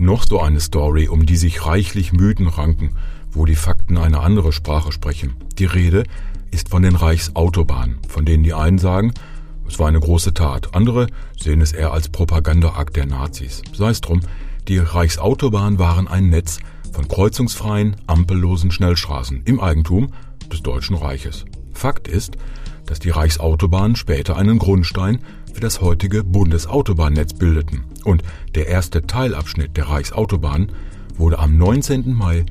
Noch so eine Story, um die sich reichlich Mythen ranken, wo die Fakten eine andere Sprache sprechen. Die Rede ist von den Reichsautobahnen, von denen die einen sagen, es war eine große Tat. Andere sehen es eher als Propagandaakt der Nazis. Sei es drum, die Reichsautobahnen waren ein Netz von kreuzungsfreien, ampellosen Schnellstraßen im Eigentum des Deutschen Reiches. Fakt ist, dass die Reichsautobahnen später einen Grundstein für das heutige Bundesautobahnnetz bildeten. Und der erste Teilabschnitt der Reichsautobahn wurde am 19. Mai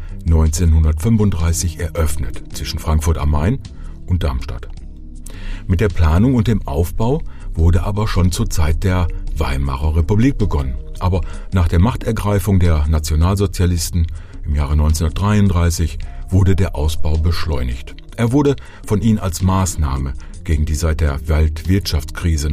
1935 eröffnet zwischen Frankfurt am Main und Darmstadt. Mit der Planung und dem Aufbau wurde aber schon zur Zeit der Weimarer Republik begonnen. Aber nach der Machtergreifung der Nationalsozialisten im Jahre 1933 wurde der Ausbau beschleunigt. Er wurde von ihnen als Maßnahme gegen die seit der Weltwirtschaftskrise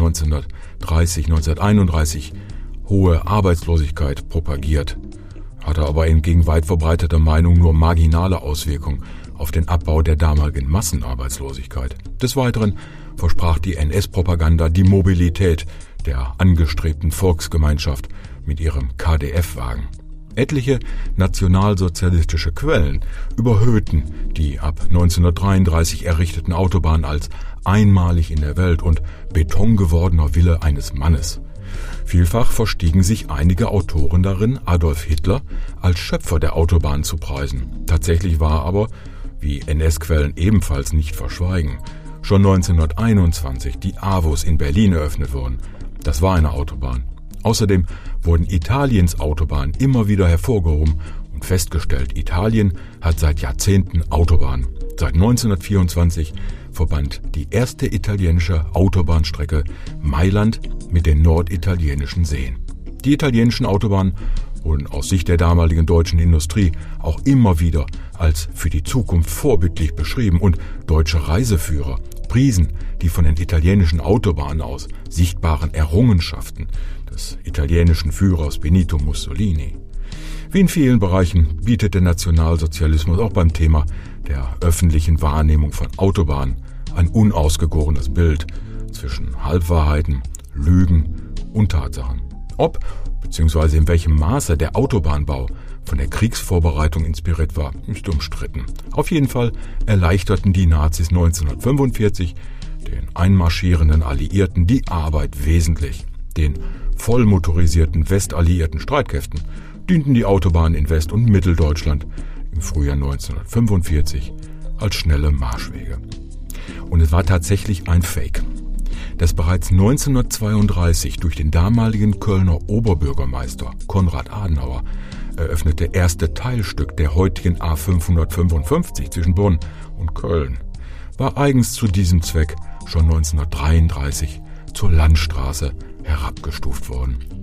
1930-1931 hohe Arbeitslosigkeit propagiert, hatte aber entgegen weit verbreiteter Meinung nur marginale Auswirkungen auf den Abbau der damaligen Massenarbeitslosigkeit. Des Weiteren versprach die NS-Propaganda die Mobilität der angestrebten Volksgemeinschaft mit ihrem KdF-Wagen. Etliche nationalsozialistische Quellen überhöhten die ab 1933 errichteten Autobahnen als einmalig in der Welt und betongewordener Wille eines Mannes. Vielfach verstiegen sich einige Autoren darin, Adolf Hitler als Schöpfer der Autobahn zu preisen. Tatsächlich war aber, wie NS-Quellen ebenfalls nicht verschweigen, schon 1921 die AWUS in Berlin eröffnet worden. Das war eine Autobahn. Außerdem wurden Italiens Autobahnen immer wieder hervorgehoben und festgestellt, Italien hat seit Jahrzehnten Autobahnen. Seit 1924 verband die erste italienische Autobahnstrecke Mailand mit den norditalienischen Seen. Die italienischen Autobahnen wurden aus Sicht der damaligen deutschen Industrie auch immer wieder als für die Zukunft vorbildlich beschrieben und deutsche Reiseführer priesen die von den italienischen Autobahnen aus sichtbaren Errungenschaften des italienischen Führers Benito Mussolini. Wie in vielen Bereichen bietet der Nationalsozialismus auch beim Thema der öffentlichen Wahrnehmung von Autobahnen ein unausgegorenes Bild zwischen Halbwahrheiten, Lügen und Tatsachen. Ob bzw. in welchem Maße der Autobahnbau von der Kriegsvorbereitung inspiriert war, ist umstritten. Auf jeden Fall erleichterten die Nazis 1945 den einmarschierenden Alliierten die Arbeit wesentlich. Den vollmotorisierten westalliierten Streitkräften dienten die Autobahnen in West- und Mitteldeutschland im Frühjahr 1945 als schnelle Marschwege. Und es war tatsächlich ein Fake. Das bereits 1932 durch den damaligen Kölner Oberbürgermeister Konrad Adenauer eröffnete erste Teilstück der heutigen A555 zwischen Bonn und Köln war eigens zu diesem Zweck schon 1933 zur Landstraße herabgestuft worden.